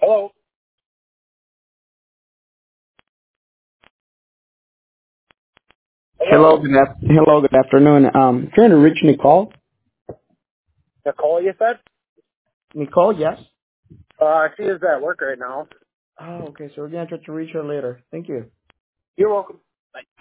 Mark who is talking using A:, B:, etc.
A: Hello.
B: Hello, hello, good afternoon. Trying to reach Nicole.
A: Nicole, you said?
B: Nicole, yes.
A: She is at work right now.
B: Oh, okay. So we're gonna try to reach her later. Thank you.
A: You're welcome.